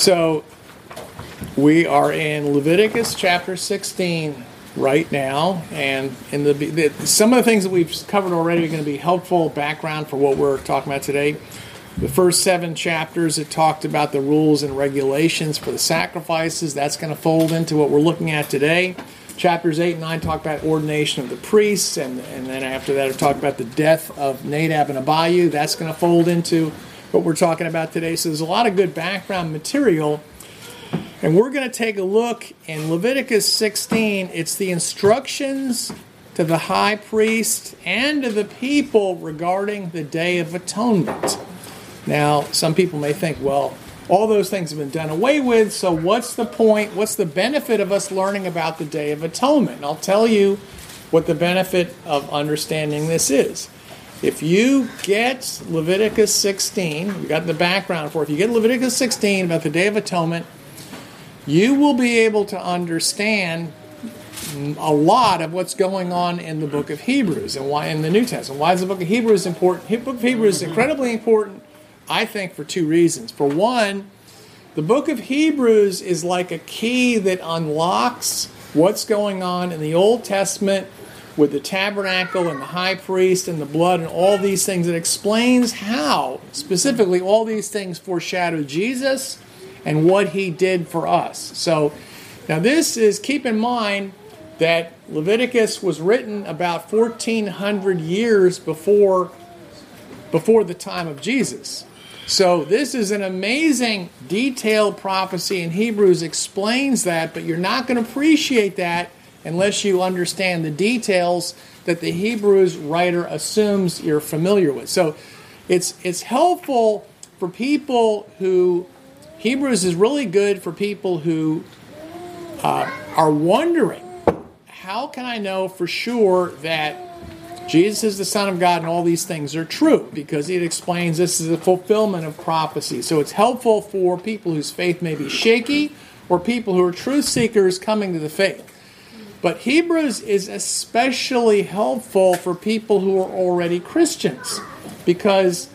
So we are in Leviticus chapter 16 right now, and some of the things that we've covered already are going to be helpful background for what we're talking about today. The first 7 chapters, it talked about the rules and regulations for the sacrifices. That's going to fold into what we're looking at today. Chapters 8 and 9 talk about ordination of the priests, and then after that it talked about the death of Nadab and Abihu. That's going to fold into what we're talking about today. So there's a lot of good background material. And we're going to take a look in Leviticus 16. It's the instructions to the high priest and to the people regarding the Day of Atonement. Now, some people may think, well, all those things have been done away with, so what's the point? What's the benefit of us learning about the Day of Atonement? And I'll tell you what the benefit of understanding this is. If you get Leviticus 16, we got the background for it. If you get Leviticus 16 about the Day of Atonement, you will be able to understand a lot of what's going on in the book of Hebrews and why in the New Testament. Why is the book of Hebrews important? The book of Hebrews is incredibly important, I think, for 2 reasons. For one, the book of Hebrews is like a key that unlocks what's going on in the Old Testament with the tabernacle and the high priest and the blood and all these things. It explains how, specifically, all these things foreshadow Jesus and what he did for us. So, now this is, keep in mind that Leviticus was written about 1,400 years before the time of Jesus. So this is an amazing detailed prophecy, and Hebrews explains that, but you're not going to appreciate that unless you understand the details that the Hebrews writer assumes you're familiar with. So it's helpful for people who, Hebrews is really good for people who are wondering, how can I know for sure that Jesus is the Son of God and all these things are true? Because it explains this is a fulfillment of prophecy. So it's helpful for people whose faith may be shaky or people who are truth seekers coming to the faith. But Hebrews is especially helpful for people who are already Christians, because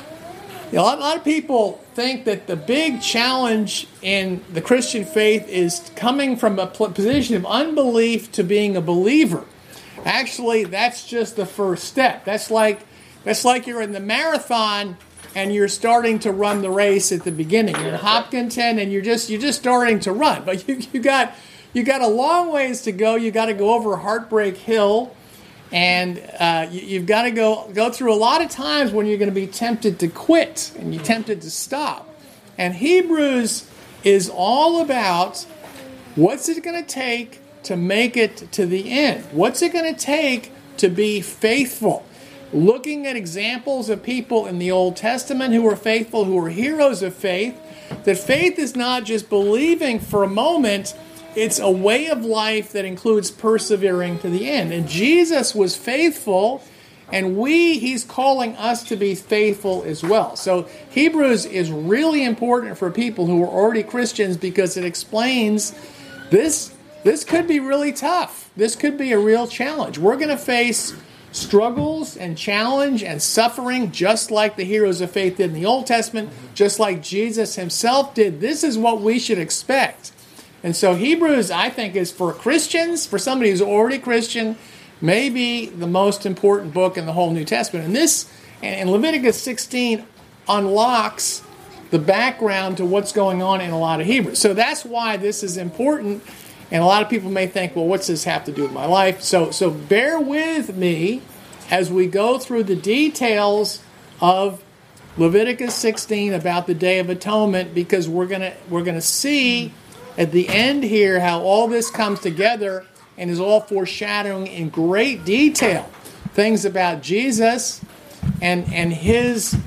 a lot of people think that the big challenge in the Christian faith is coming from a position of unbelief to being a believer. Actually, that's just the first step. That's like you're in the marathon and you're starting to run the race at the beginning. You're in Hopkinton and you're just starting to run, but you got a long ways to go. You got to go over Heartbreak Hill, and you've got to go through a lot of times when you're going to be tempted to quit and you're tempted to stop. And Hebrews is all about what's it going to take to make it to the end. What's it going to take to be faithful? Looking at examples of people in the Old Testament who were faithful, who were heroes of faith, that faith is not just believing for a moment, it's a way of life that includes persevering to the end. And Jesus was faithful, and he's calling us to be faithful as well. So Hebrews is really important for people who are already Christians because it explains this could be really tough. This could be a real challenge. We're going to face struggles and challenge and suffering just like the heroes of faith did in the Old Testament, just like Jesus himself did. This is what we should expect. And so Hebrews, I think, is for Christians, for somebody who's already Christian, maybe the most important book in the whole New Testament. And this, in Leviticus 16, unlocks the background to what's going on in a lot of Hebrews. So that's why this is important. And a lot of people may think, well, what's this have to do with my life? So bear with me as we go through the details of Leviticus 16 about the Day of Atonement, because we're gonna see at the end here how all this comes together and is all foreshadowing in great detail things about Jesus and his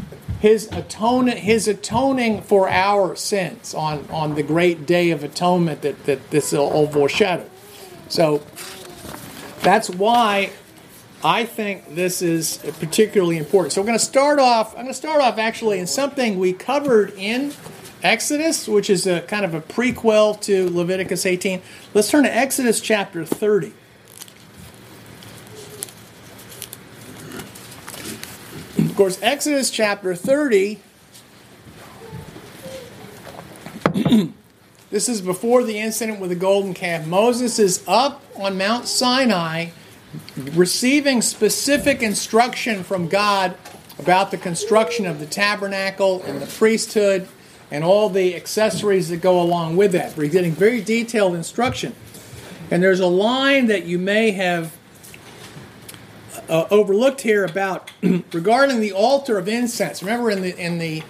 atoning for our sins on the great Day of Atonement that this all foreshadowed. So that's why I think this is particularly important. So I'm going to start off actually in something we covered in Exodus, which is a kind of a prequel to Leviticus 18. Let's turn to Exodus chapter 30. Of course, Exodus chapter 30 This is before the incident with the golden calf. Moses is up on Mount Sinai receiving specific instruction from God about the construction of the tabernacle and the priesthood and all the accessories that go along with that. We're getting very detailed instruction. And there's a line that you may have overlooked here about regarding the altar of incense. Remember, in the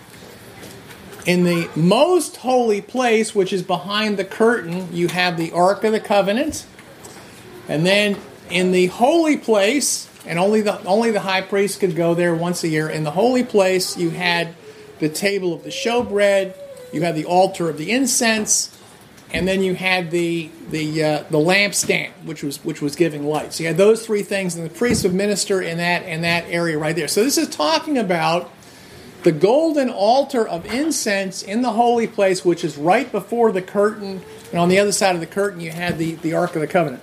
most holy place, which is behind the curtain, you have the Ark of the Covenant, and then in the holy place, and only the high priest could go there once a year. In the holy place, you had the table of the showbread, you had the altar of the incense, and then you had the lampstand, which was giving light. So you had those three things, and the priest would minister in that area right there. So this is talking about the golden altar of incense in the holy place, which is right before the curtain, and on the other side of the curtain you had the Ark of the Covenant.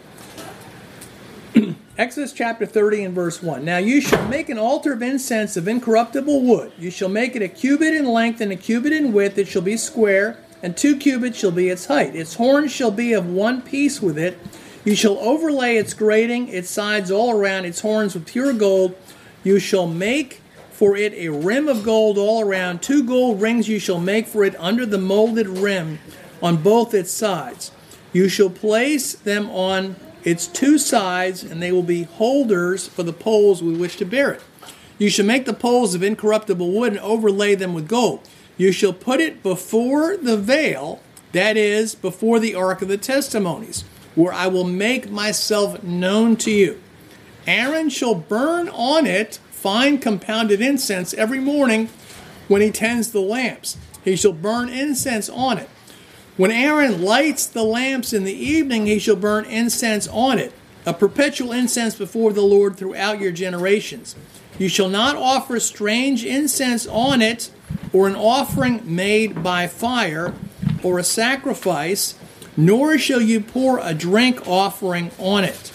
Exodus chapter 30 and verse 1. Now you shall make an altar of incense of incorruptible wood. You shall make it a cubit in length and a cubit in width. It shall be square, and 2 cubits shall be its height. Its horns shall be of one piece with it. You shall overlay its grating, its sides all around, its horns with pure gold. You shall make for it a rim of gold all around. 2 gold rings you shall make for it under the molded rim on both its sides. You shall place them on its 2 sides, and they will be holders for the poles with which to bear it. You shall make the poles of incorruptible wood and overlay them with gold. You shall put it before the veil, that is, before the ark of the testimonies, where I will make myself known to you. Aaron shall burn on it fine compounded incense every morning when he tends the lamps. He shall burn incense on it. When Aaron lights the lamps in the evening, he shall burn incense on it, a perpetual incense before the Lord throughout your generations. You shall not offer strange incense on it, or an offering made by fire, or a sacrifice, nor shall you pour a drink offering on it.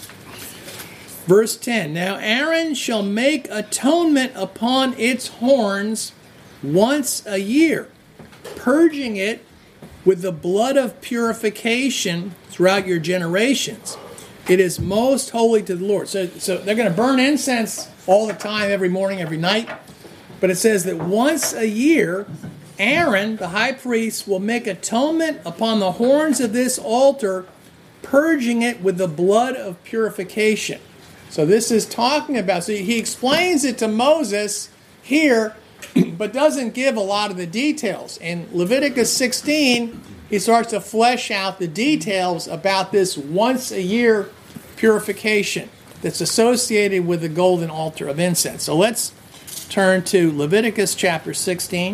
Verse 10, Now Aaron shall make atonement upon its horns once a year, purging it with the blood of purification throughout your generations. It is most holy to the Lord. So they're going to burn incense all the time, every morning, every night. But it says that once a year, Aaron, the high priest, will make atonement upon the horns of this altar, purging it with the blood of purification. So this is talking about, so he explains it to Moses here, but doesn't give a lot of the details. In Leviticus 16, he starts to flesh out the details about this once a year purification that's associated with the golden altar of incense. So let's turn to Leviticus chapter 16.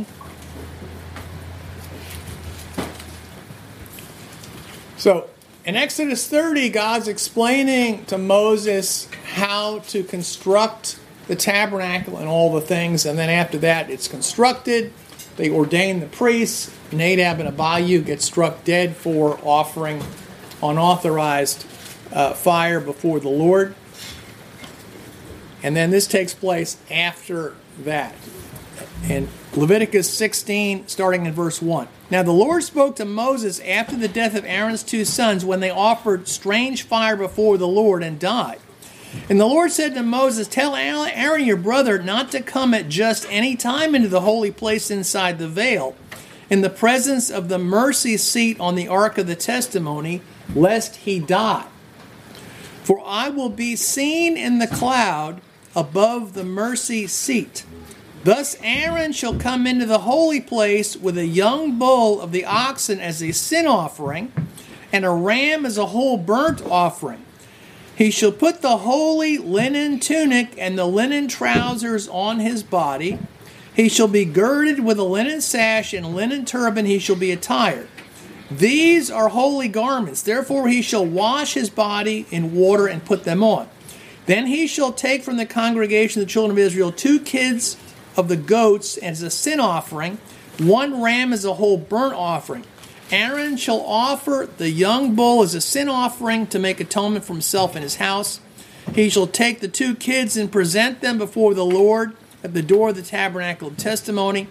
So in Exodus 30, God's explaining to Moses how to construct the tabernacle and all the things, and then after that it's constructed. They ordain the priests. Nadab and Abihu get struck dead for offering unauthorized fire before the Lord. And then this takes place after that. In Leviticus 16, starting in verse 1. Now the Lord spoke to Moses after the death of Aaron's 2 sons, when they offered strange fire before the Lord and died. And the Lord said to Moses, Tell Aaron your brother not to come at just any time into the holy place inside the veil, in the presence of the mercy seat on the ark of the testimony, lest he die. For I will be seen in the cloud above the mercy seat. Thus Aaron shall come into the holy place with a young bull of the oxen as a sin offering, and a ram as a whole burnt offering. He shall put the holy linen tunic and the linen trousers on his body. He shall be girded with a linen sash and a linen turban he shall be attired. These are holy garments. Therefore he shall wash his body in water and put them on. Then he shall take from the congregation of the children of Israel 2 kids of the goats as a sin offering, 1 ram as a whole burnt offering. Aaron shall offer the young bull as a sin offering to make atonement for himself and his house. He shall take the 2 kids and present them before the Lord at the door of the tabernacle of testimony.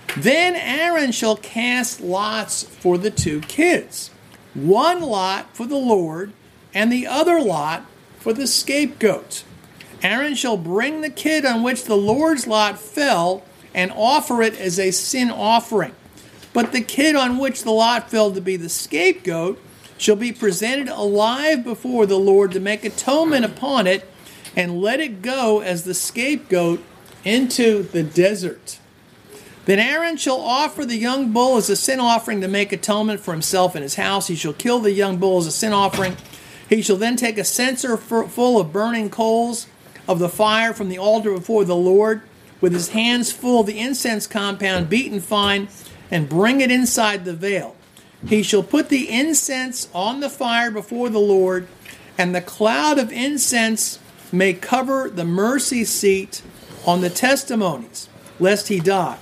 Then Aaron shall cast lots for the 2 kids, one lot for the Lord, and the other lot for the scapegoat. Aaron shall bring the kid on which the Lord's lot fell and offer it as a sin offering. But the kid on which the lot fell to be the scapegoat shall be presented alive before the Lord to make atonement upon it, and let it go as the scapegoat into the desert. Then Aaron shall offer the young bull as a sin offering to make atonement for himself and his house. He shall kill the young bull as a sin offering. He shall then take a censer full of burning coals of the fire from the altar before the Lord, with his hands full of the incense compound beaten fine, and bring it inside the veil. He shall put the incense on the fire before the Lord, and the cloud of incense may cover the mercy seat on the testimonies, lest he die.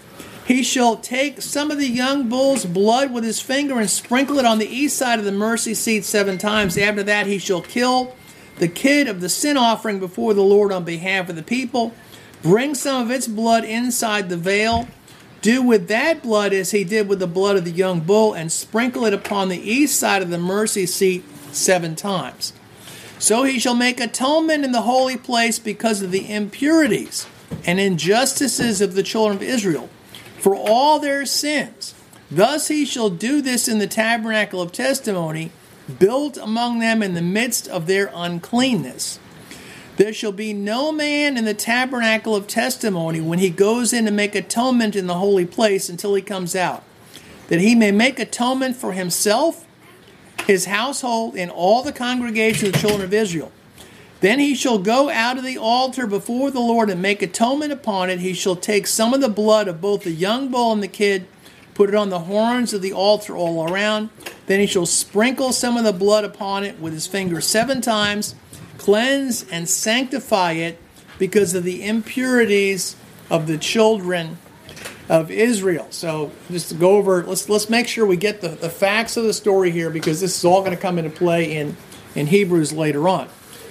He shall take some of the young bull's blood with his finger and sprinkle it on the east side of the mercy seat 7 times. After that he shall kill the kid of the sin offering before the Lord on behalf of the people. Bring some of its blood inside the veil. Do with that blood as he did with the blood of the young bull, and sprinkle it upon the east side of the mercy seat 7 times. So he shall make atonement in the holy place because of the impurities and injustices of the children of Israel, for all their sins. Thus he shall do this in the tabernacle of testimony, built among them in the midst of their uncleanness. There shall be no man in the tabernacle of testimony when he goes in to make atonement in the holy place until he comes out, that he may make atonement for himself, his household, and all the congregation of the children of Israel. Then he shall go out of the altar before the Lord and make atonement upon it. He shall take some of the blood of both the young bull and the kid, put it on the horns of the altar all around. Then he shall sprinkle some of the blood upon it with his finger 7 times, cleanse and sanctify it because of the impurities of the children of Israel. So just to go over, let's make sure we get the facts of the story here, because this is all going to come into play in Hebrews later on.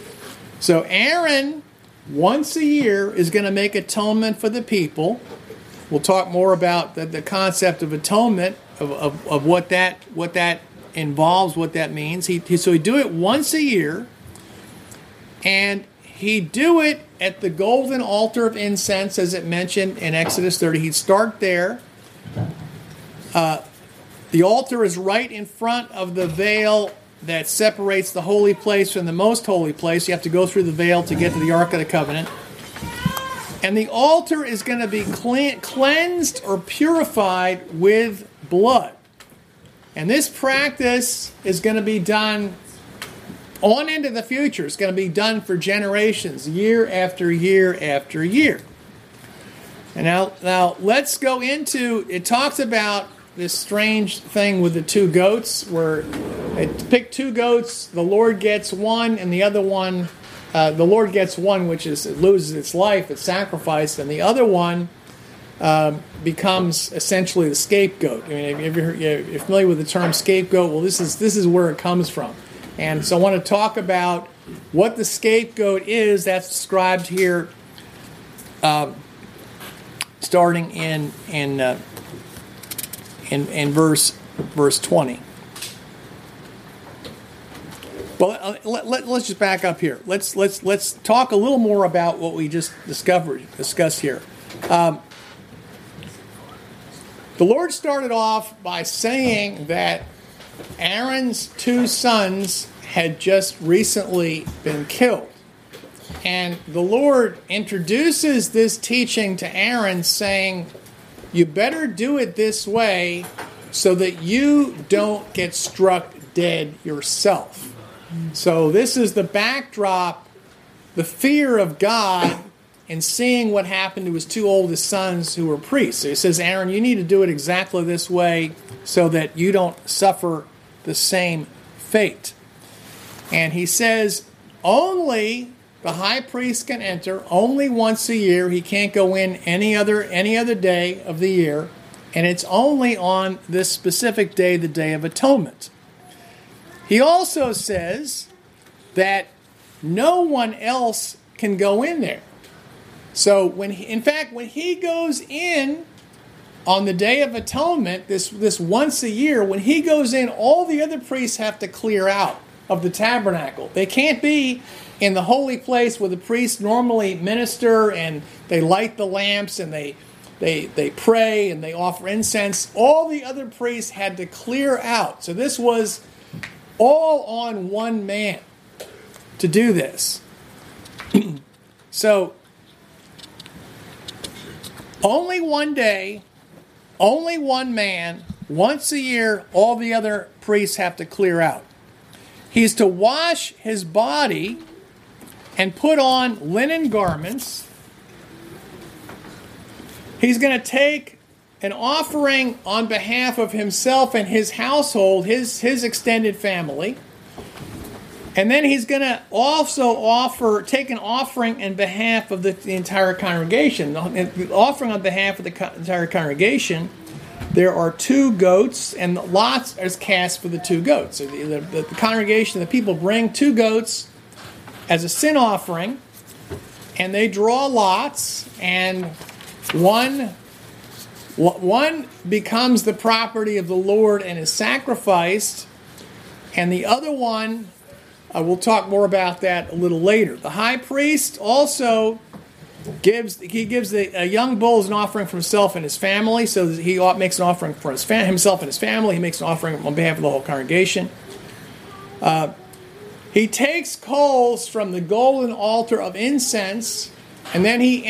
So Aaron, once a year, is going to make atonement for the people. We'll talk more about the concept of atonement, of what that involves, what that means. So he'd do it once a year, and he'd do it at the golden altar of incense, as it mentioned in Exodus 30. He'd start there. The altar is right in front of the veil that separates the holy place from the most holy place. You have to go through the veil to get to the Ark of the Covenant. And the altar is going to be cleansed or purified with blood. And this practice is going to be done on into the future. It's going to be done for generations, year after year after year. And now let's go into, it talks about this strange thing with the 2 goats, where it picked 2 goats, the Lord gets one, and the other one, the Lord gets one, which is, it loses its life, it's sacrificed, and the other one becomes essentially the scapegoat. I mean, if you're familiar with the term scapegoat, well, this is where it comes from. And so I want to talk about what the scapegoat is. That's described here, starting in verse 20. Well, let's just back up here. Let's talk a little more about what we just discussed here. The Lord started off by saying that Aaron's 2 sons had just recently been killed. And the Lord introduces this teaching to Aaron, saying, you better do it this way so that you don't get struck dead yourself. So this is the backdrop, the fear of God in seeing what happened to his 2 oldest sons who were priests. So he says, Aaron, you need to do it exactly this way so that you don't suffer the same fate. And he says, only the high priest can enter, only once a year. He can't go in any other day of the year. And it's only on this specific day, the Day of Atonement. He also says that no one else can go in there. So when he goes in on the Day of Atonement, this once a year, when he goes in, all the other priests have to clear out of the tabernacle. They can't be in the holy place where the priests normally minister and they light the lamps and they pray and they offer incense. All the other priests had to clear out. So this was all on one man to do this. So only one day, only one man, once a year, all the other priests have to clear out. He's to wash his body and put on linen garments. He's going to take an offering on behalf of himself and his household, his extended family. And then he's going to also take an offering in behalf of the entire congregation. The offering on behalf of the entire congregation, there are 2 goats, and lots is cast for the 2 goats. So the congregation, the people bring 2 goats as a sin offering, and they draw lots, and one becomes the property of the Lord and is sacrificed, and the other one, we'll talk more about that a little later. The high priest also gives a young bull as an offering for himself and his family, so he makes an offering for himself and his family. He makes an offering on behalf of the whole congregation. He takes coals from the golden altar of incense, and then he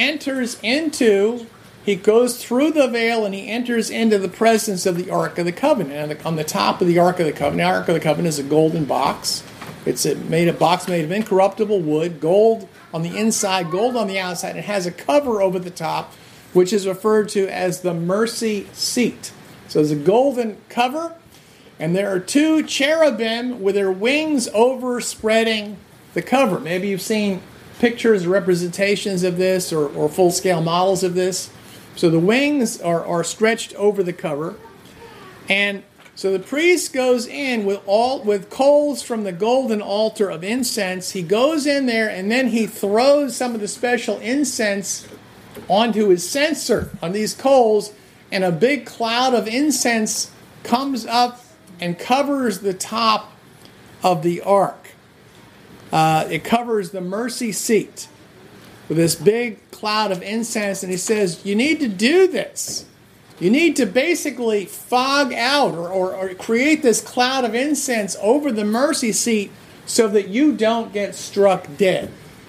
goes through the veil and he enters into the presence of the Ark of the Covenant. And on the top of the Ark of the Covenant, the Ark of the Covenant is a golden box. It's a box made of incorruptible wood, gold on the inside, gold on the outside. It has a cover over the top, which is referred to as the mercy seat. So there's a golden cover, and there are 2 cherubim with their wings overspreading the cover. Maybe you've seen pictures or representations of this or full-scale models of this. So the wings are stretched over the cover. And so the priest goes in with coals from the golden altar of incense. He goes in there and then he throws some of the special incense onto his censer on these coals, and a big cloud of incense comes up and covers the top of the ark. It covers the mercy seat with this big cloud of incense, and he says, you need to do this. You need to basically fog out or create this cloud of incense over the mercy seat so that you don't get struck dead.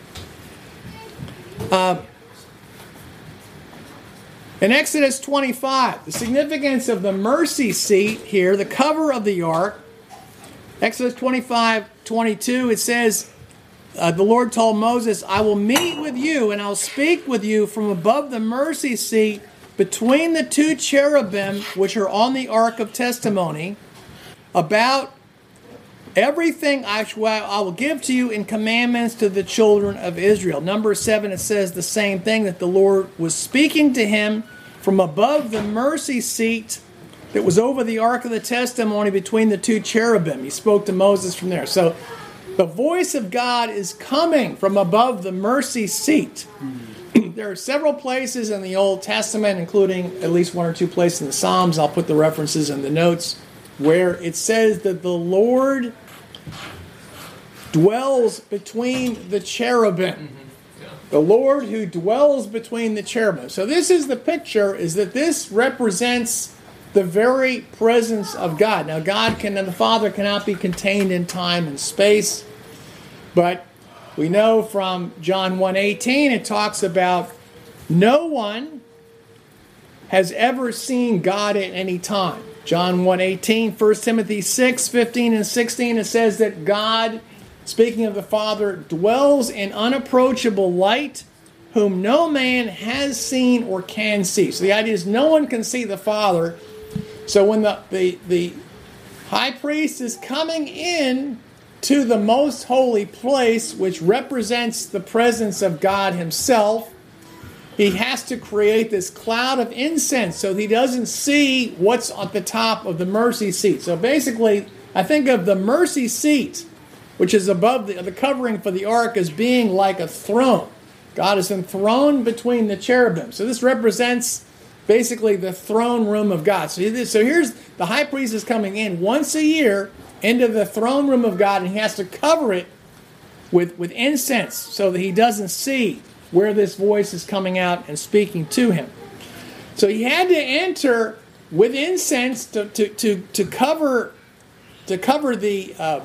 In Exodus 25, the significance of the mercy seat here, the cover of the ark, Exodus 25:22, it says, the Lord told Moses, I will meet with you and I'll speak with you from above the mercy seat between the 2 cherubim which are on the ark of testimony, about everything I will give to you in commandments to the children of Israel. Number 7, it says the same thing, that the Lord was speaking to him from above the mercy seat that was over the ark of the testimony between the 2 cherubim. He spoke to Moses from there. So the voice of God is coming from above the mercy seat. There are several places in the Old Testament, including at least 1 or 2 places in the Psalms, I'll put the references in the notes, where it says that the Lord dwells between the cherubim. The Lord who dwells between the cherubim. So this is the picture, is that this represents the very presence of God. Now the Father cannot be contained in time and space, but we know from John 1:18, it talks about no one has ever seen God at any time. John 1:18, 1 Timothy 6:15 and 16, it says that God, speaking of the Father, dwells in unapproachable light, whom no man has seen or can see. So the idea is no one can see the Father. So when the high priest is coming in to the most holy place, which represents the presence of God himself, he has to create this cloud of incense so he doesn't see what's at the top of the mercy seat. So basically, I think of the mercy seat, which is above the covering for the ark, as being like a throne. God is enthroned between the cherubim. So this represents basically the throne room of God. So here's the high priest is coming in once a year into the throne room of God, and he has to cover it with incense so that he doesn't see where this voice is coming out and speaking to him. So he had to enter with incense to cover the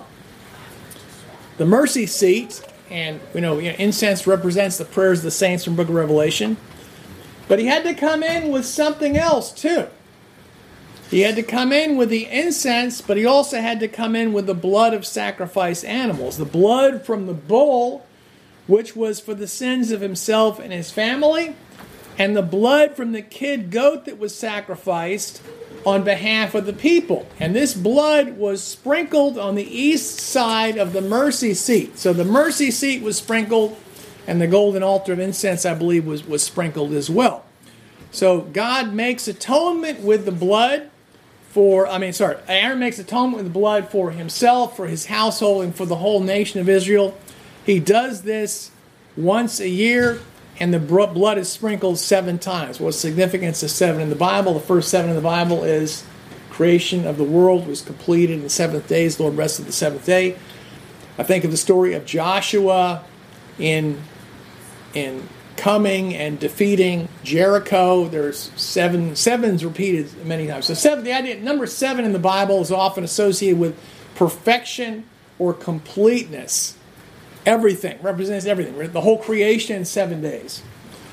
mercy seat. And incense represents the prayers of the saints from the book of Revelation. But he had to come in with something else too. He had to come in with the incense, but he also had to come in with the blood of sacrificed animals. The blood from the bull, which was for the sins of himself and his family, and the blood from the kid goat that was sacrificed on behalf of the people. And this blood was sprinkled on the east side of the mercy seat. So the mercy seat was sprinkled, and the golden altar of incense, I believe, was sprinkled as well. So God makes atonement with the blood Aaron makes atonement with the blood for himself, for his household, and for the whole nation of Israel. He does this once a year, and the blood is sprinkled 7 times. What's the significance of 7 in the Bible? The first 7 in the Bible is creation of the world was completed in 7 days. The Lord rested the 7th day. I think of the story of Joshua in coming and defeating Jericho. There's 7's repeated many times. So the idea number 7 in the Bible is often associated with perfection or completeness. Everything represents everything. The whole creation in 7 days.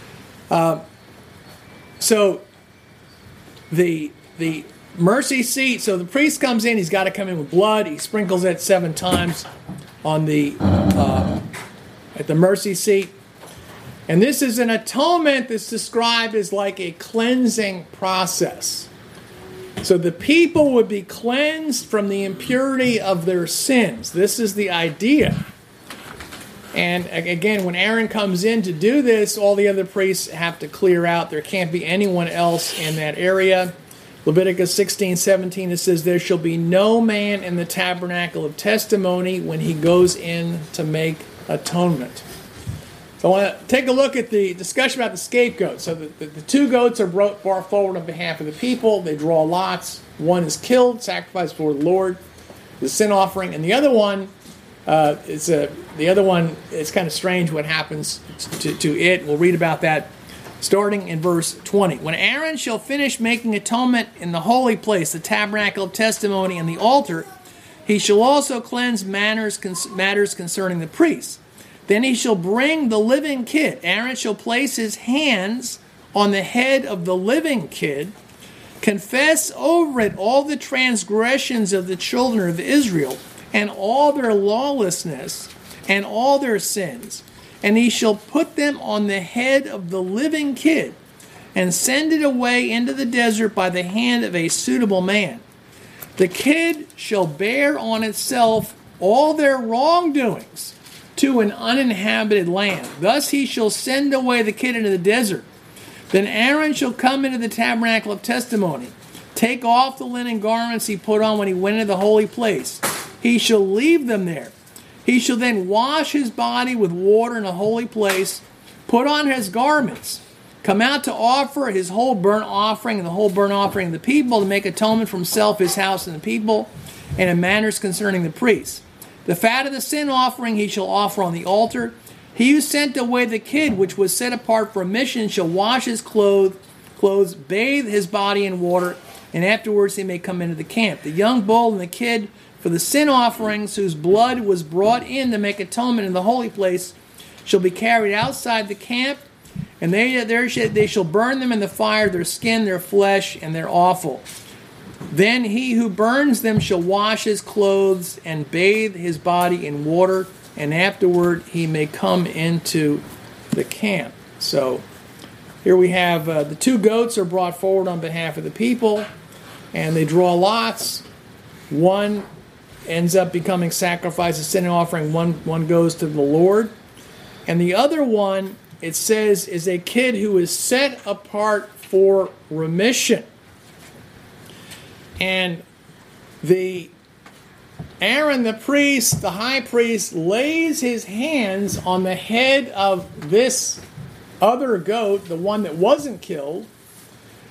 So the mercy seat. So the priest comes in. He's got to come in with blood. He sprinkles it 7 times on the at the mercy seat. And this is an atonement that's described as like a cleansing process. So the people would be cleansed from the impurity of their sins. This is the idea. And again, when Aaron comes in to do this, all the other priests have to clear out. There can't be anyone else in that area. Leviticus 16:17, it says, "There shall be no man in the tabernacle of testimony when he goes in to make atonement." So I want to take a look at the discussion about the scapegoat. So the 2 goats are brought forward on behalf of the people. They draw lots. One is killed, sacrificed for the Lord, the sin offering, and the other one it's kind of strange what happens to it. We'll read about that starting in verse 20. "When Aaron shall finish making atonement in the holy place, the tabernacle of testimony, and the altar, he shall also cleanse matters concerning the priests. Then he shall bring the living kid. Aaron shall place his hands on the head of the living kid, confess over it all the transgressions of the children of Israel, and all their lawlessness, and all their sins. And he shall put them on the head of the living kid, and send it away into the desert by the hand of a suitable man. The kid shall bear on itself all their wrongdoings to an uninhabited land. Thus he shall send away the kid into the desert. Then Aaron shall come into the tabernacle of testimony, take off the linen garments he put on when he went into the holy place. He shall leave them there. He shall then wash his body with water in a holy place, put on his garments, come out to offer his whole burnt offering and the whole burnt offering of the people, to make atonement for himself, his house, and the people, and in matters concerning the priests. The fat of the sin offering he shall offer on the altar. He who sent away the kid which was set apart for a mission shall wash his clothes, bathe his body in water, and afterwards he may come into the camp. The young bull and the kid for the sin offerings, whose blood was brought in to make atonement in the holy place, shall be carried outside the camp, and they shall burn them in the fire, their skin, their flesh, and their offal. Then he who burns them shall wash his clothes and bathe his body in water, and afterward he may come into the camp. So here we have the 2 goats are brought forward on behalf of the people, and they draw lots. One ends up becoming sacrifice, a sin offering. One goes to the Lord. And the other one, it says, is a kid who is set apart for remission. And Aaron the priest, the high priest, lays his hands on the head of this other goat, the one that wasn't killed,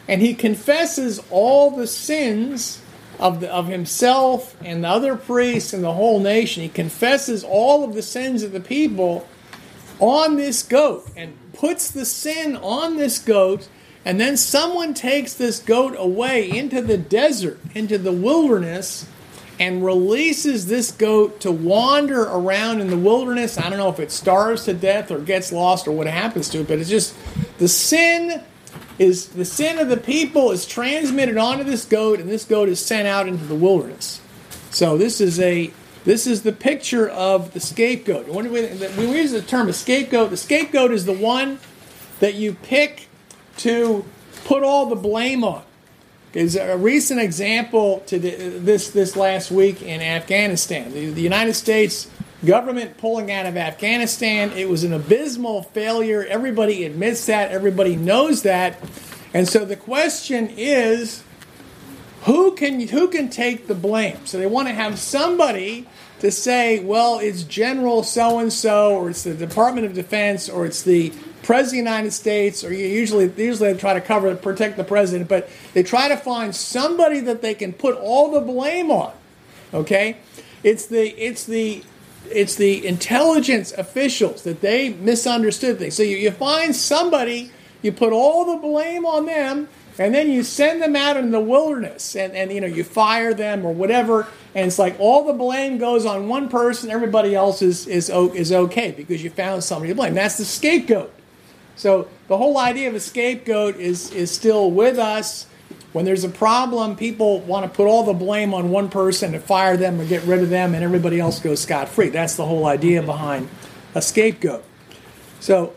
and he confesses all the sins of himself and the other priests and the whole nation. He confesses all of the sins of the people on this goat and puts the sin on this goat, and then someone takes this goat away into the desert, into the wilderness, and releases this goat to wander around in the wilderness. I don't know if it starves to death or gets lost or what happens to it, but it's just the sin of the people is transmitted onto this goat, and this goat is sent out into the wilderness. So this is the picture of the scapegoat. When we use the term scapegoat, the scapegoat is the one that you pick to put all the blame on. There's a recent example to this last week in Afghanistan. The United States government pulling out of Afghanistan, it was an abysmal failure. Everybody admits that. Everybody knows that. And so the question is, who can take the blame? So they want to have somebody to say, well, it's General so-and-so, or it's the Department of Defense, or it's the President of the United States, or usually they try to protect the President, but they try to find somebody that they can put all the blame on. Okay? It's the intelligence officials that they misunderstood things. So you find somebody, you put all the blame on them, and then you send them out in the wilderness, and you fire them or whatever, and it's like all the blame goes on one person, everybody else is okay because you found somebody to blame. That's the scapegoat. So the whole idea of a scapegoat is still with us. When there's a problem, people want to put all the blame on one person and fire them or get rid of them, and everybody else goes scot-free. That's the whole idea behind a scapegoat. So,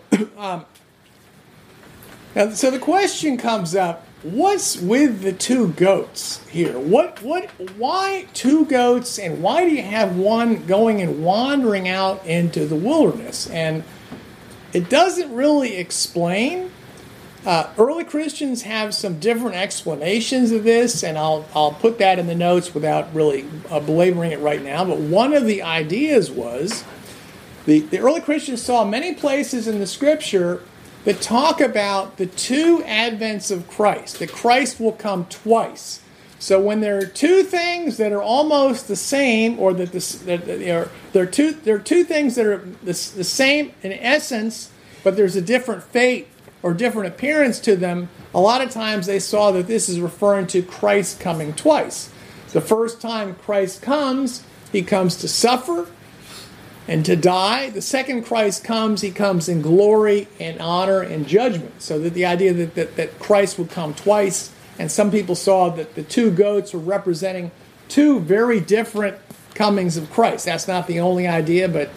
so the question comes up: what's with the two goats here? Why two goats, and why do you have one going and wandering out into the wilderness? And it doesn't really explain. Early Christians have some different explanations of this, and I'll put that in the notes without really belaboring it right now. But one of the ideas was the early Christians saw many places in the Scripture that talk about the two advents of Christ, that Christ will come twice. So when there are two things that are almost the same, or that there are two things that are the same in essence, but there's a different fate or different appearance to them, a lot of times they saw that this is referring to Christ coming twice. The first time Christ comes, he comes to suffer and to die. The second Christ comes, he comes in glory and honor and judgment. So that the idea that Christ would come twice, and some people saw that the two goats were representing two very different comings of Christ. That's not the only idea, but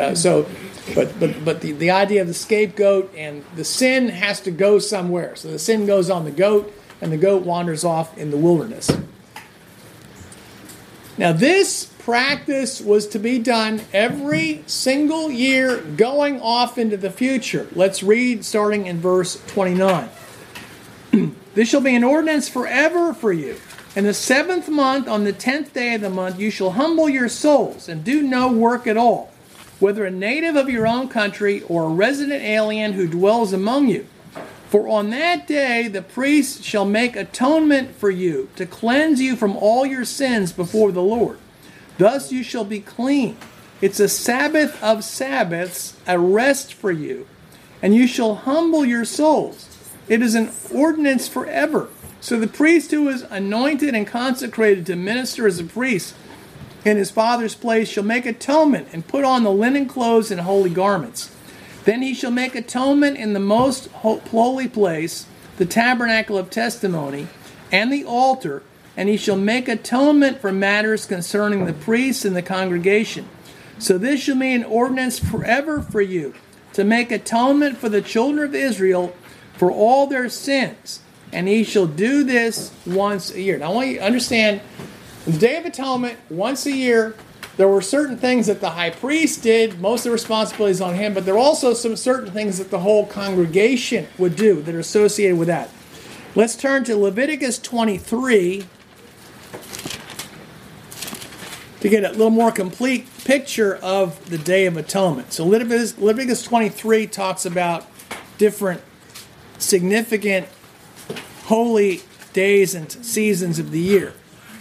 the idea of the scapegoat, and the sin has to go somewhere. So the sin goes on the goat, and the goat wanders off in the wilderness. Now this practice was to be done every single year going off into the future. Let's read starting in verse 29. This shall be an ordinance forever for you. In the 7th month, on the 10th day of the month, you shall humble your souls and do no work at all, whether a native of your own country or a resident alien who dwells among you. For on that day the priest shall make atonement for you, to cleanse you from all your sins before the Lord. Thus you shall be clean. It's a Sabbath of Sabbaths, a rest for you, and you shall humble your souls. It is an ordinance forever. So the priest who is anointed and consecrated to minister as a priest in his father's place shall make atonement and put on the linen clothes and holy garments. Then he shall make atonement in the most holy place, the tabernacle of testimony, and the altar, and he shall make atonement for matters concerning the priests and the congregation. So this shall be an ordinance forever for you, to make atonement for the children of Israel for all their sins. And he shall do this once a year. Now I want you to understand, the Day of Atonement, once a year, there were certain things that the high priest did, most of the responsibilities on him, but there are also some certain things that the whole congregation would do that are associated with that. Let's turn to Leviticus 23 to get a little more complete picture of the Day of Atonement. So Leviticus 23 talks about different significant holy days and seasons of the year.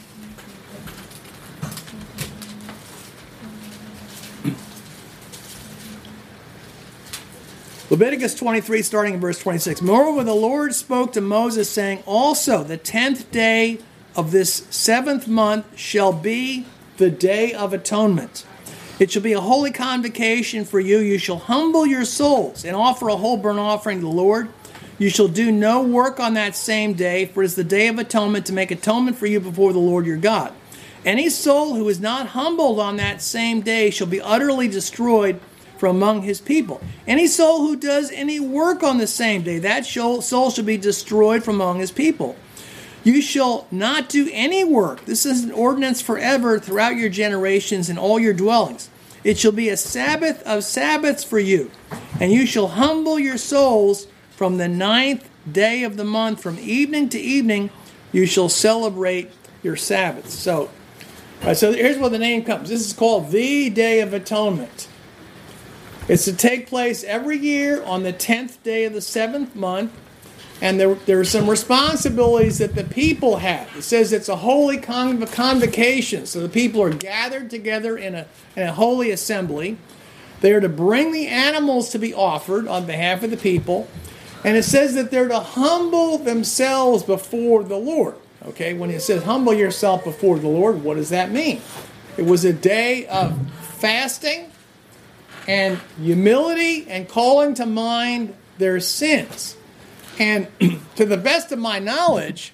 Leviticus 23, starting in verse 26. Moreover, the Lord spoke to Moses, saying, also the 10th day of this 7th month shall be the day of atonement. It shall be a holy convocation for you. You shall humble your souls and offer a whole burnt offering to the Lord. You shall do no work on that same day, for it is the day of atonement to make atonement for you before the Lord your God. Any soul who is not humbled on that same day shall be utterly destroyed from among his people. Any soul who does any work on the same day, that soul shall be destroyed from among his people. You shall not do any work. This is an ordinance forever throughout your generations in all your dwellings. It shall be a Sabbath of Sabbaths for you, and you shall humble your souls from the 9th day of the month. From evening to evening, you shall celebrate your Sabbaths. So here's where the name comes. This is called the Day of Atonement. It's to take place every year on the 10th day of the 7th month. And there are some responsibilities that the people have. It says it's a holy convocation. So the people are gathered together in a holy assembly. They are to bring the animals to be offered on behalf of the people. And it says that they're to humble themselves before the Lord. Okay, when it says humble yourself before the Lord, what does that mean? It was a day of fasting and humility and calling to mind their sins. And to the best of my knowledge,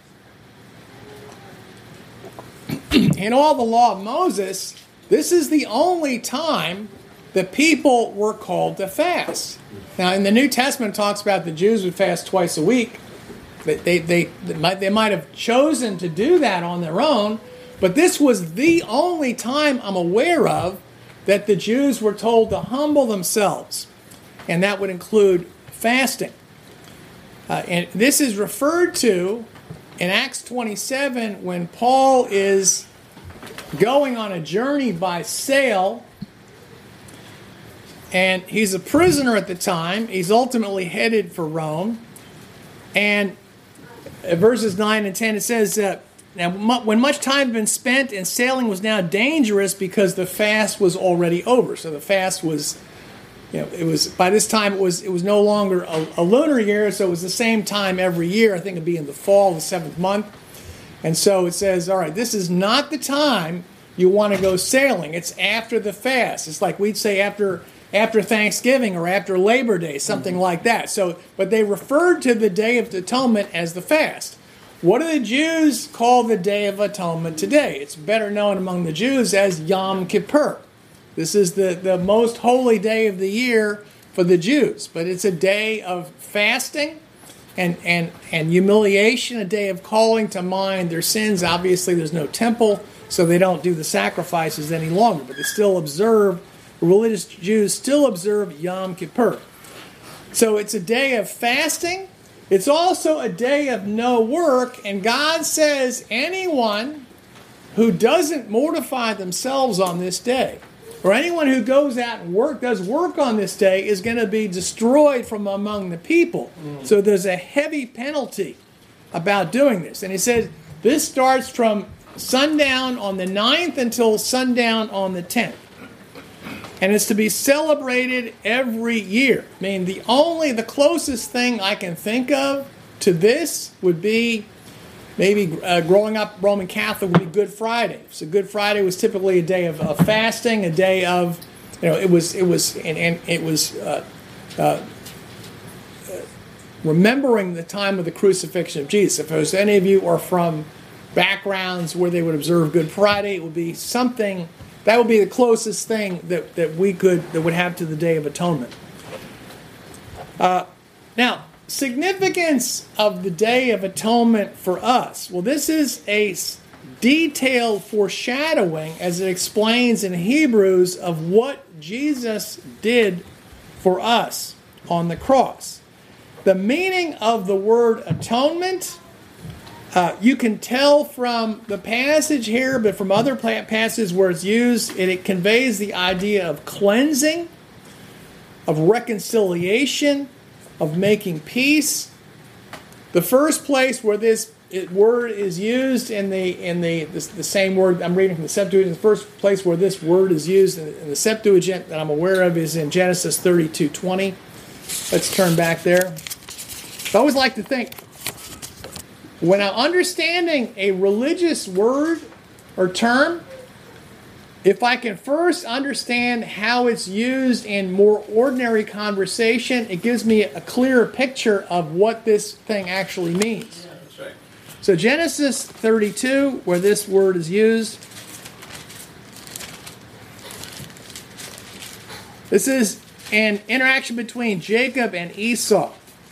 in all the law of Moses, this is the only time the people were called to fast. Now, in the New Testament, it talks about the Jews would fast twice a week. They might have chosen to do that on their own, but this was the only time I'm aware of that the Jews were told to humble themselves, and that would include fasting. And this is referred to in Acts 27 when Paul is going on a journey by sail, and he's a prisoner at the time. He's ultimately headed for Rome. And verses 9 and 10, it says, now, when much time had been spent and sailing was now dangerous because the fast was already over. So the fast was, it was by this time it was no longer a lunar year, so it was the same time every year. I think it'd be in the fall, the 7th month. And so it says, all right, this is not the time you want to go sailing. It's after the fast. It's like we'd say after Thanksgiving or after Labor Day, something like that. So, but they referred to the Day of Atonement as the fast. What do the Jews call the Day of Atonement today? It's better known among the Jews as Yom Kippur. This is the most holy day of the year for the Jews. But it's a day of fasting and humiliation, a day of calling to mind their sins. Obviously, there's no temple, so they don't do the sacrifices any longer. But they still observe, religious Jews still observe Yom Kippur. So it's a day of fasting. It's also a day of no work, and God says anyone who doesn't mortify themselves on this day, or anyone who goes out and does work on this day, is going to be destroyed from among the people. So there's a heavy penalty about doing this. And he says this starts from sundown on the 9th until sundown on the 10th. And it's to be celebrated every year. I mean, the closest thing I can think of to this would be maybe growing up Roman Catholic would be Good Friday. So Good Friday was typically a day of fasting, a day of, it was remembering the time of the crucifixion of Jesus. If any of you are from backgrounds where they would observe Good Friday, it would be something. That would be the closest thing that would have to the Day of Atonement. Now, significance of the Day of Atonement for us. Well, this is a detailed foreshadowing, as it explains in Hebrews, of what Jesus did for us on the cross. The meaning of the word atonement, you can tell from the passage here, but from other passages where it's used, it conveys the idea of cleansing, of reconciliation, of making peace. The first place where this word is used in the same word I'm reading from the Septuagint, the first place where this word is used in the Septuagint that I'm aware of is in Genesis 32:20. Let's turn back there. I always like to think, when I'm understanding a religious word or term, if I can first understand how it's used in more ordinary conversation, it gives me a clearer picture of what this thing actually means. Yeah, that's right. So Genesis 32, where this word is used, this is an interaction between Jacob and Esau.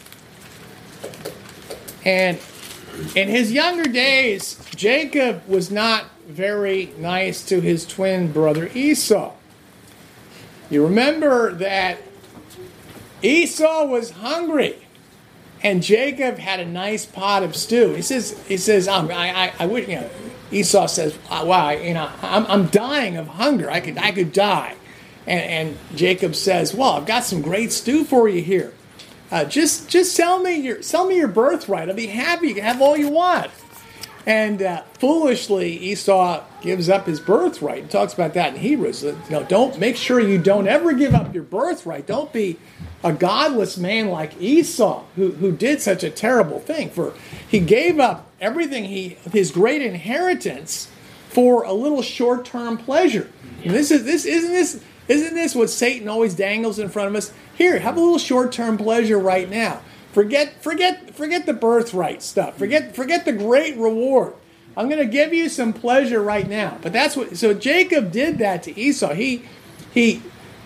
And in his younger days, Jacob was not very nice to his twin brother Esau. You remember that Esau was hungry, and Jacob had a nice pot of stew. He says, I would, Esau says, wow, I'm dying of hunger. I could die. And Jacob says, well, I've got some great stew for you here. Just sell me your birthright. I'll be happy. You can have all you want. And foolishly, Esau gives up his birthright. He talks about that in Hebrews. Don't make sure you don't ever give up your birthright. Don't be a godless man like Esau, who did such a terrible thing. For he gave up everything, his great inheritance, for a little short-term pleasure. And isn't this what Satan always dangles in front of us? Here, have a little short-term pleasure right now. Forget the birthright stuff. Forget the great reward. I'm going to give you some pleasure right now. But that's what. So Jacob did that to Esau. He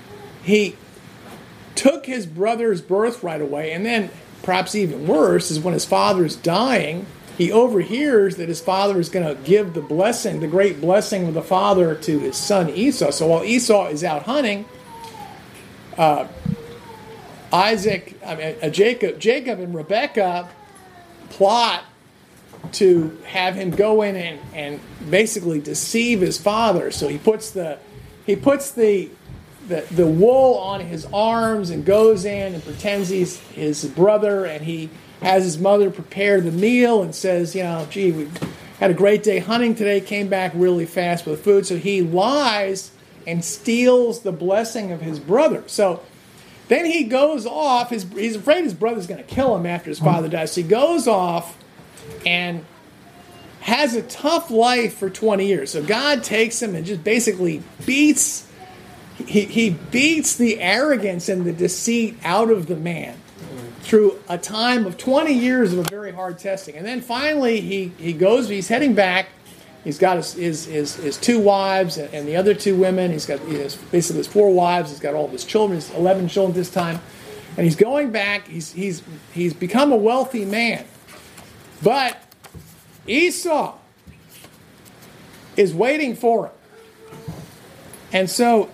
took his brother's birthright away, and then perhaps even worse is when his father's dying, he overhears that his father is going to give the blessing, the great blessing of the father, to his son Esau. So while Esau is out hunting, Jacob and Rebekah plot to have him go in and basically deceive his father. So he puts the wool on his arms and goes in and pretends he's his brother, and he has his mother prepare the meal and says, gee, we had a great day hunting today, came back really fast with food. So he lies and steals the blessing of his brother. So then he goes off. He's afraid his brother's going to kill him after his father dies. So he goes off and has a tough life for 20 years. So God takes him and just basically beats the arrogance and the deceit out of the man through a time of 20 years of a very hard testing. And then finally he's heading back. He's got his two wives and the other two women. He's got basically his 4 wives. He's got all of his children. He's 11 children this time. And he's going back. He's become a wealthy man. But Esau is waiting for him. And so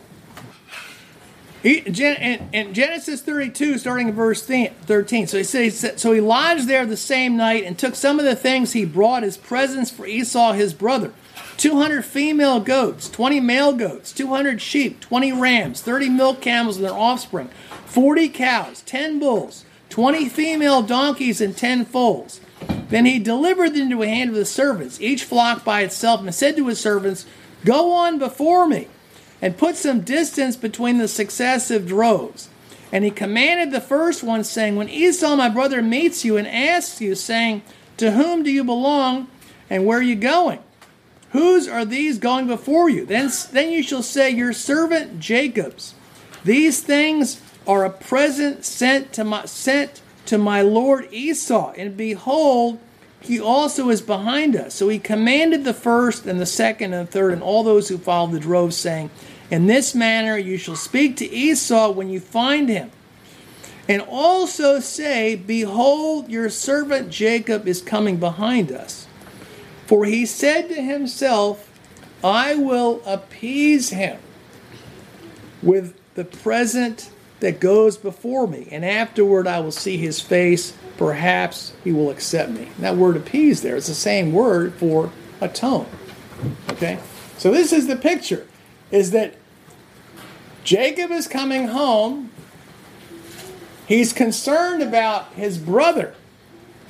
in Genesis 32, starting in verse 13, so he says, so he lodged there the same night and took some of the things he brought as presents for Esau his brother: 200 female goats, 20 male goats, 200 sheep, 20 rams, 30 milk camels and their offspring, 40 cows, 10 bulls, 20 female donkeys, and 10 foals. Then he delivered them into the hand of the servants, each flock by itself, and said to his servants, "Go on before me, and put some distance between the successive droves." And he commanded the first one, saying, "When Esau my brother meets you and asks you, saying, 'To whom do you belong, and where are you going? Whose are these going before you?' Then you shall say, 'Your servant Jacob's. These things are a present sent to my lord Esau, and behold, he also is behind us.' So he commanded the first and the second and the third and all those who followed the droves, saying, 'In this manner you shall speak to Esau when you find him. And also say, Behold, your servant Jacob is coming behind us. For he said to himself, I will appease him with the present that goes before me, and afterward I will see his face. Perhaps he will accept me.'" And that word appease there is the same word for atone. Okay? So this is the picture, is that Jacob is coming home. He's concerned about his brother.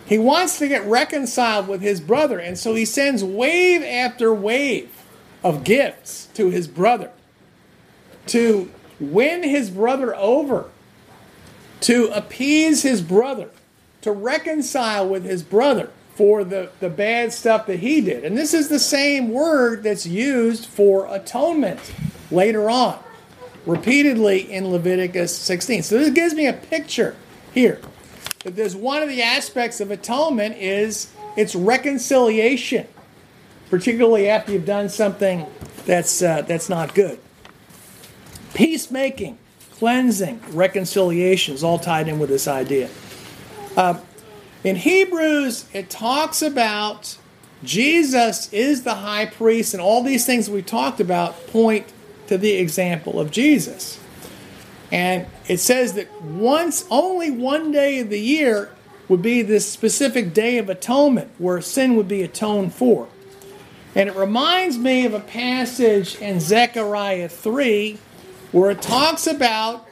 He wants to get reconciled with his brother, and so he sends wave after wave of gifts to his brother to win his brother over, to appease his brother, to reconcile with his brother for the bad stuff that he did. And this is the same word that's used for atonement later on, repeatedly in Leviticus 16. So this gives me a picture here that there's one of the aspects of atonement is its reconciliation, particularly after you've done something that's not good. Peacemaking, cleansing, reconciliation is all tied in with this idea. In Hebrews, it talks about Jesus is the high priest, and all these things we talked about point to the example of Jesus. And it says that only one day of the year would be this specific day of atonement where sin would be atoned for. And it reminds me of a passage in Zechariah 3 where it talks about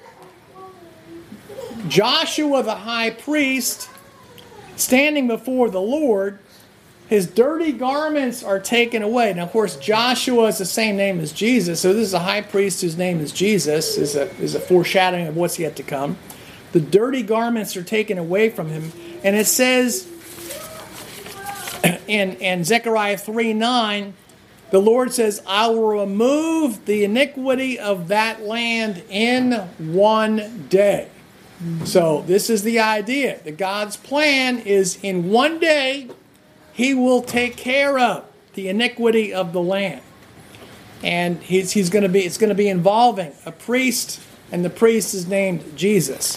Joshua the high priest standing before the Lord. His dirty garments are taken away. Now, of course, Joshua is the same name as Jesus, so this is a high priest whose name is Jesus, is a foreshadowing of what's yet to come. The dirty garments are taken away from him, and it says in Zechariah 3:9, the Lord says, I will remove the iniquity of that land in one day. So this is the idea. That God's plan is in one day, He will take care of the iniquity of the land. And it's going to be involving a priest, and the priest is named Jesus.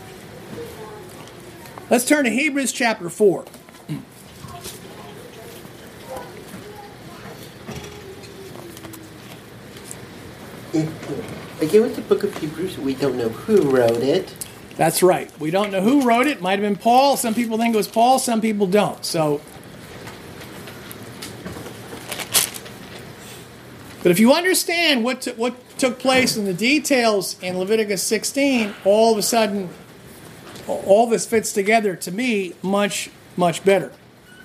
Let's turn to Hebrews chapter 4. Again, with the book of Hebrews, we don't know who wrote it. That's right. We don't know who wrote it. Might have been Paul. Some people think it was Paul. Some people don't. But if you understand what took place in the details in Leviticus 16, all of a sudden, all this fits together to me much, much better.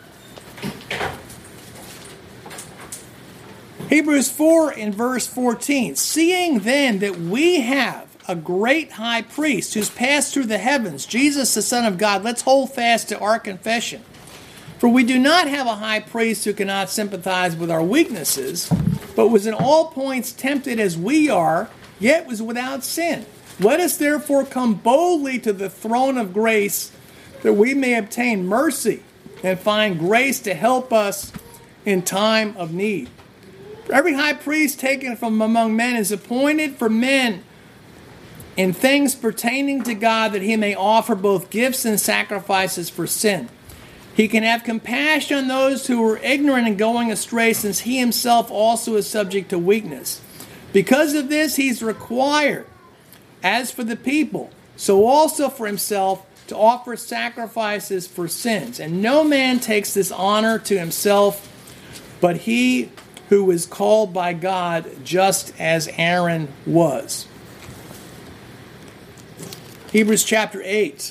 Hebrews 4 in verse 14. Seeing then that we have a great high priest who's passed through the heavens, Jesus the Son of God, let's hold fast to our confession. For we do not have a high priest who cannot sympathize with our weaknesses, but was in all points tempted as we are, yet was without sin. Let us therefore come boldly to the throne of grace, that we may obtain mercy and find grace to help us in time of need. For every high priest taken from among men is appointed for men in things pertaining to God, that he may offer both gifts and sacrifices for sin. He can have compassion on those who are ignorant and going astray, since he himself also is subject to weakness. Because of this, he's required, as for the people, so also for himself, to offer sacrifices for sins. And no man takes this honor to himself, but he who is called by God, just as Aaron was. Hebrews chapter 8.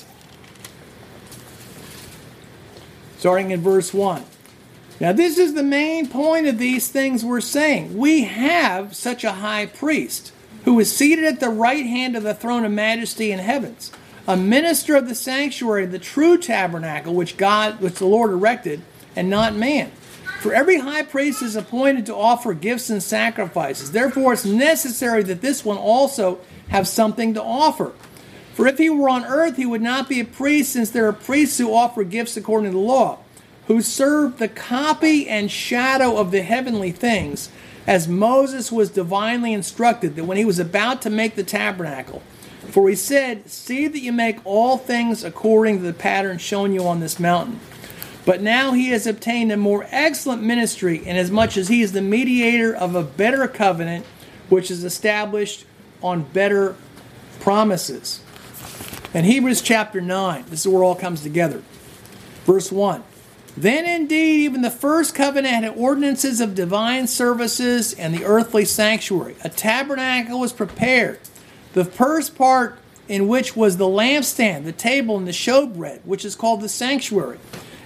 Starting in verse 1. Now this is the main point of these things we're saying. We have such a high priest who is seated at the right hand of the throne of majesty in heavens, a minister of the sanctuary, the true tabernacle which the Lord erected, and not man. For every high priest is appointed to offer gifts and sacrifices. Therefore it's necessary that this one also have something to offer. For if he were on earth, he would not be a priest, since there are priests who offer gifts according to the law, who serve the copy and shadow of the heavenly things, as Moses was divinely instructed, that when he was about to make the tabernacle. For he said, see that you make all things according to the pattern shown you on this mountain. But now he has obtained a more excellent ministry, inasmuch as he is the mediator of a better covenant, which is established on better promises. In Hebrews chapter 9, this is where it all comes together. Verse 1. Then indeed even the first covenant had ordinances of divine services and the earthly sanctuary. A tabernacle was prepared, the first part in which was the lampstand, the table, and the showbread, which is called the sanctuary.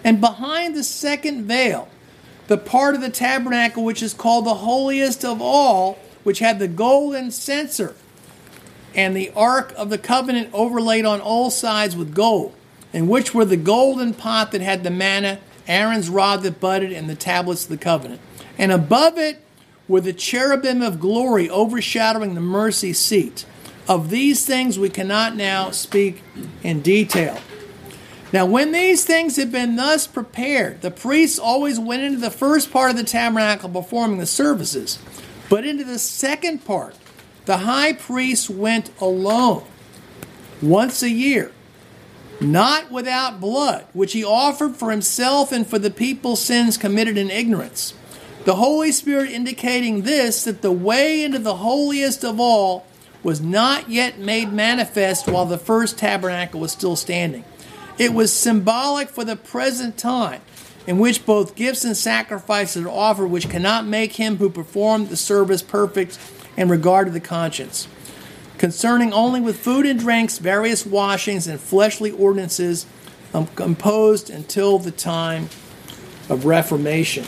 And behind the second veil, the part of the tabernacle which is called the holiest of all, which had the golden censer and the ark of the covenant overlaid on all sides with gold, in which were the golden pot that had the manna, Aaron's rod that budded, and the tablets of the covenant. And above it were the cherubim of glory overshadowing the mercy seat. Of these things we cannot now speak in detail. Now, when these things had been thus prepared, the priests always went into the first part of the tabernacle performing the services. But into the second part, the high priest went alone, once a year, not without blood, which he offered for himself and for the people's sins committed in ignorance. The Holy Spirit indicating this, that the way into the holiest of all was not yet made manifest while the first tabernacle was still standing. It was symbolic for the present time, in which both gifts and sacrifices are offered, which cannot make him who performed the service perfect in regard to the conscience. Concerning only with food and drinks, various washings and fleshly ordinances imposed until the time of Reformation.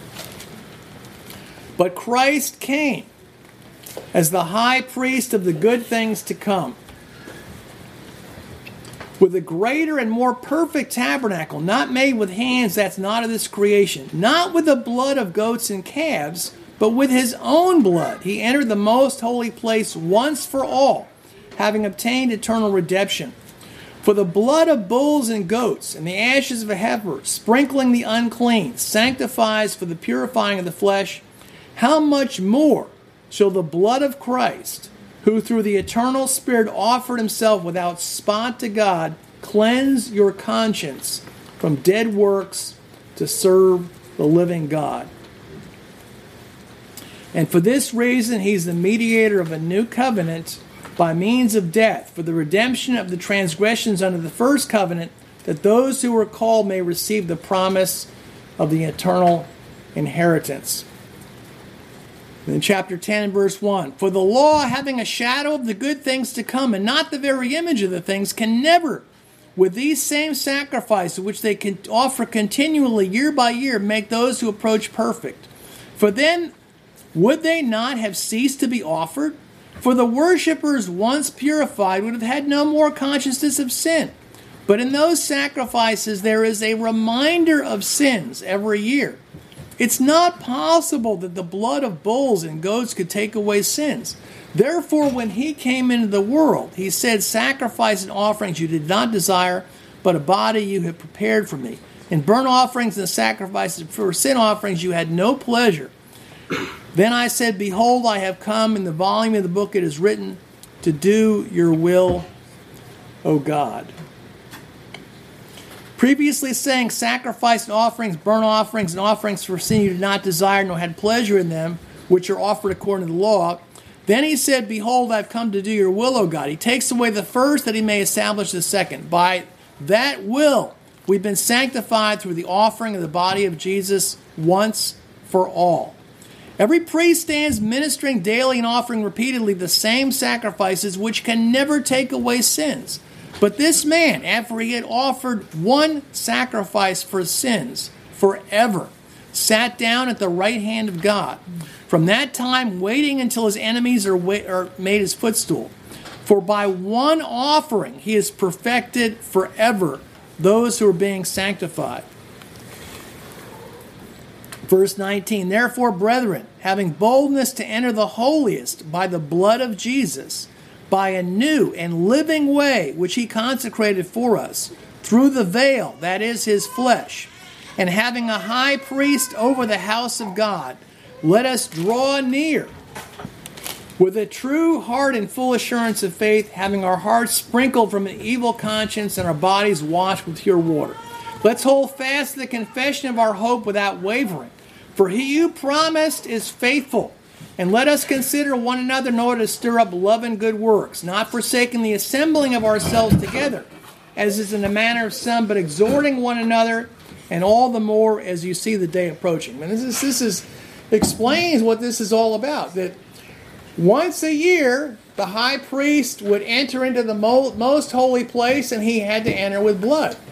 But Christ came as the high priest of the good things to come, with a greater and more perfect tabernacle, not made with hands, that's not of this creation, not with the blood of goats and calves, but with his own blood. He entered the most holy place once for all, having obtained eternal redemption. For the blood of bulls and goats and the ashes of a heifer, sprinkling the unclean, sanctifies for the purifying of the flesh. How much more shall the blood of Christ, who through the eternal Spirit offered himself without spot to God, cleanse your conscience from dead works to serve the living God. And for this reason, he's the mediator of a new covenant by means of death, for the redemption of the transgressions under the first covenant, that those who were called may receive the promise of the eternal inheritance. In chapter 10 and verse 1, for the law, having a shadow of the good things to come, and not the very image of the things, can never, with these same sacrifices, which they can offer continually year by year, make those who approach perfect. For then, would they not have ceased to be offered? For the worshippers, once purified, would have had no more consciousness of sin. But in those sacrifices, there is a reminder of sins every year. It's not possible that the blood of bulls and goats could take away sins. Therefore, when he came into the world, he said, sacrifice and offerings you did not desire, but a body you have prepared for me. In burnt offerings and sacrifices for sin offerings you had no pleasure. Then I said, behold, I have come. In the volume of the book it is written, to do your will, O God. Previously saying, sacrifice and offerings, burnt offerings, and offerings for sin you did not desire, nor had pleasure in them, which are offered according to the law. Then he said, behold, I've come to do your will, O God. He takes away the first that he may establish the second. By that will, we've been sanctified through the offering of the body of Jesus once for all. Every priest stands ministering daily and offering repeatedly the same sacrifices which can never take away sins. But this man, after he had offered one sacrifice for sins forever, sat down at the right hand of God. From that time, waiting until his enemies are made his footstool. For by one offering he has perfected forever those who are being sanctified. Verse 19, therefore, brethren, having boldness to enter the holiest by the blood of Jesus, by a new and living way which he consecrated for us, through the veil, that is his flesh, and having a high priest over the house of God, let us draw near with a true heart and full assurance of faith, having our hearts sprinkled from an evil conscience and our bodies washed with pure water. Let's hold fast the confession of our hope without wavering. For he who promised is faithful. And let us consider one another in order to stir up love and good works, not forsaking the assembling of ourselves together, as is in the manner of some, but exhorting one another, and all the more as you see the day approaching. And this explains what this is all about. That once a year, the high priest would enter into the most holy place, and he had to enter with blood.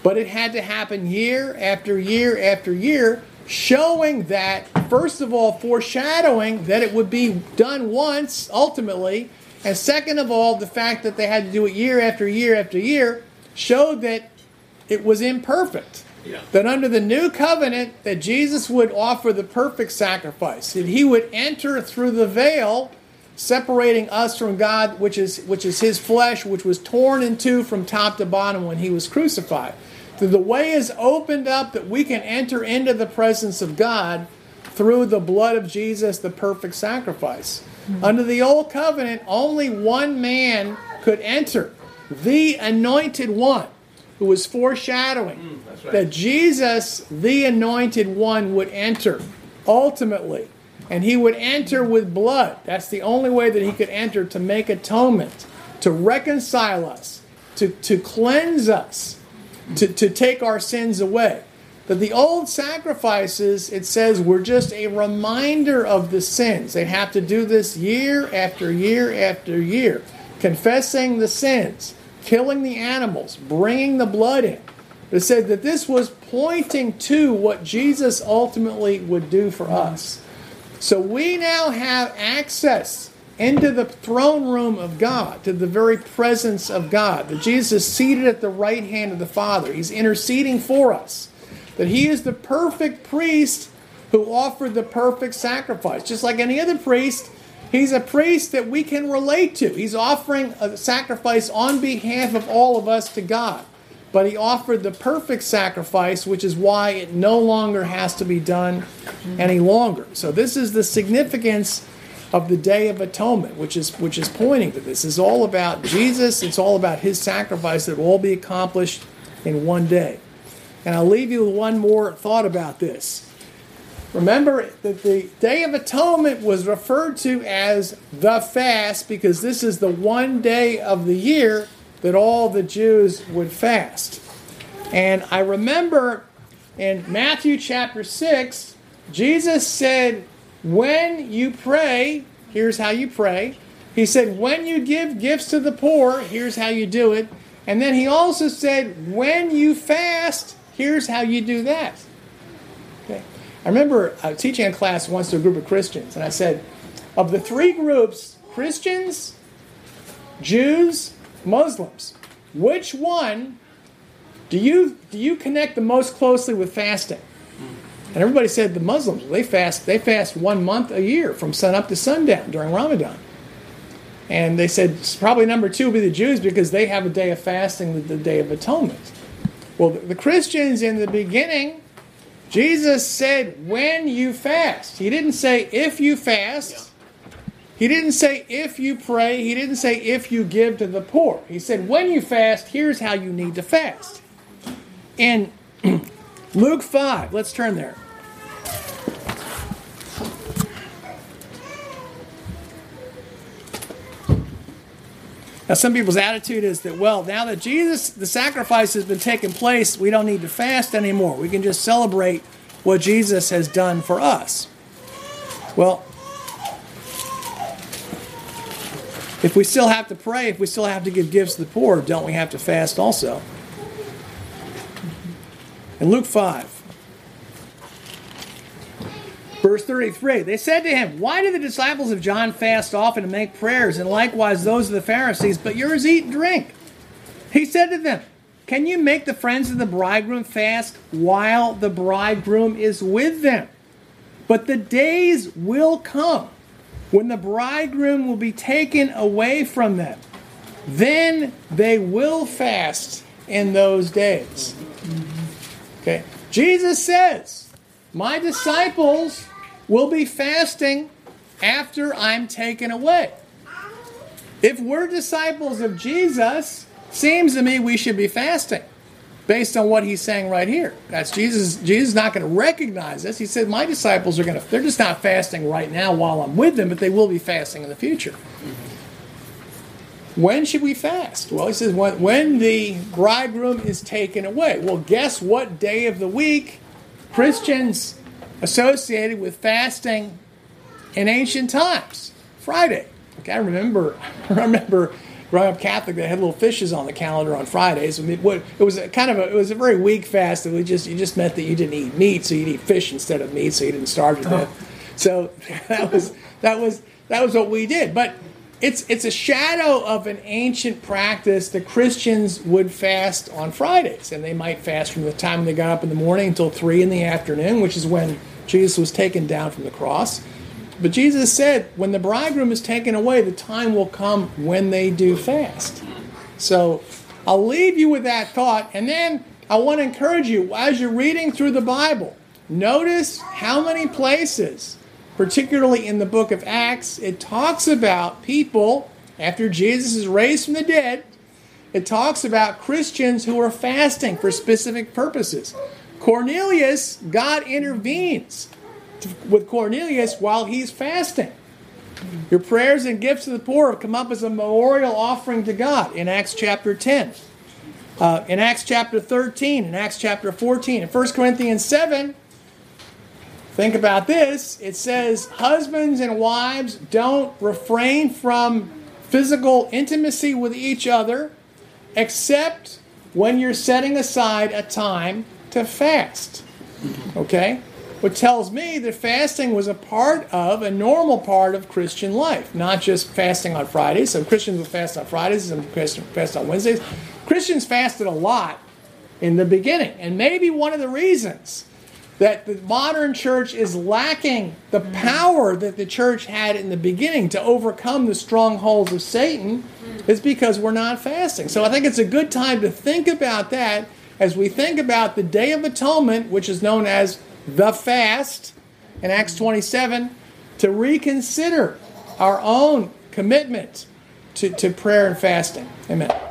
But it had to happen year after year after year, showing that, first of all, foreshadowing that it would be done once, ultimately, and second of all, the fact that they had to do it year after year after year showed that it was imperfect. Yeah. That under the new covenant, that Jesus would offer the perfect sacrifice, that he would enter through the veil, separating us from God, which is his flesh, which was torn in two from top to bottom when he was crucified. So the way is opened up that we can enter into the presence of God through the blood of Jesus, the perfect sacrifice. Mm-hmm. Under the old covenant, only one man could enter, the anointed one, who was foreshadowing that Jesus, the anointed one, would enter ultimately. And he would enter with blood. That's the only way that he could enter, to make atonement, to reconcile us, to cleanse us, to take our sins away. That the old sacrifices, it says, were just a reminder of the sins. They have to do this year after year after year, confessing the sins, killing the animals, bringing the blood in. It said that this was pointing to what Jesus ultimately would do for us. So we now have access into the throne room of God, to the very presence of God. That Jesus is seated at the right hand of the Father. He's interceding for us. That he is the perfect priest who offered the perfect sacrifice. Just like any other priest, he's a priest that we can relate to. He's offering a sacrifice on behalf of all of us to God. But he offered the perfect sacrifice, which is why it no longer has to be done any longer. So this is the significance of the Day of Atonement, which is pointing to this. It's all about Jesus. It's all about his sacrifice that will all be accomplished in one day. And I'll leave you with one more thought about this. Remember that the Day of Atonement was referred to as the fast because this is the one day of the year that all the Jews would fast. And I remember in Matthew chapter 6, Jesus said, when you pray, here's how you pray. He said, when you give gifts to the poor, here's how you do it. And then he also said, when you fast, here's how you do that. Okay. I remember teaching a class once to a group of Christians, and I said, of the three groups, Christians, Jews, Muslims, which one do you connect the most closely with fasting? And everybody said the Muslims. They fast 1 month a year from sunup to sundown during Ramadan. And they said probably number two would be the Jews because they have a day of fasting, the Day of Atonement. Well, the Christians in the beginning, Jesus said when you fast. He didn't say if you fast. He didn't say if you pray. He didn't say if you give to the poor. He said when you fast, here's how you need to fast. In Luke 5, let's turn there. Now some people's attitude is that, well, now that the sacrifice has been taking place, we don't need to fast anymore. We can just celebrate what Jesus has done for us. Well, if we still have to pray, if we still have to give gifts to the poor, don't we have to fast also? In Luke 5, verse 33, they said to him, why do the disciples of John fast often and make prayers, and likewise those of the Pharisees, but yours eat and drink? He said to them, can you make the friends of the bridegroom fast while the bridegroom is with them? But the days will come when the bridegroom will be taken away from them. Then they will fast in those days. Okay. Jesus says, my disciples will be fasting after I'm taken away. If we're disciples of Jesus, seems to me we should be fasting based on what he's saying right here. That's Jesus. Jesus is not going to recognize this. He said, my disciples they're just not fasting right now while I'm with them, but they will be fasting in the future. When should we fast? Well, he says, when the bridegroom is taken away. Well, guess what day of the week Christians associated with fasting in ancient times? Friday. Okay, I remember growing up Catholic, they had little fishes on the calendar on Fridays. I mean, it was a very weak fast. It just meant that you didn't eat meat, so you'd eat fish instead of meat, so you didn't starve to death. So that was what we did. But it's a shadow of an ancient practice that Christians would fast on Fridays, and they might fast from the time they got up in the morning until 3 in the afternoon, which is when Jesus was taken down from the cross. But Jesus said, when the bridegroom is taken away, the time will come when they do fast. So I'll leave you with that thought, and then I want to encourage you, as you're reading through the Bible, notice how many places, particularly in the book of Acts, it talks about people, after Jesus is raised from the dead, it talks about Christians who are fasting for specific purposes. Cornelius, God intervenes with Cornelius while he's fasting. Your prayers and gifts to the poor have come up as a memorial offering to God in Acts chapter 10. In Acts chapter 13, in Acts chapter 14, in 1 Corinthians 7, think about this. It says, husbands and wives, don't refrain from physical intimacy with each other, except when you're setting aside a time to fast. Okay? Which tells me that fasting was a normal part of Christian life, not just fasting on Fridays. Some Christians will fast on Fridays, some Christians fast on Wednesdays. Christians fasted a lot in the beginning, and maybe one of the reasons that the modern church is lacking the power that the church had in the beginning to overcome the strongholds of Satan is because we're not fasting. So I think it's a good time to think about that as we think about the Day of Atonement, which is known as the fast in Acts 27, to reconsider our own commitment to prayer and fasting. Amen.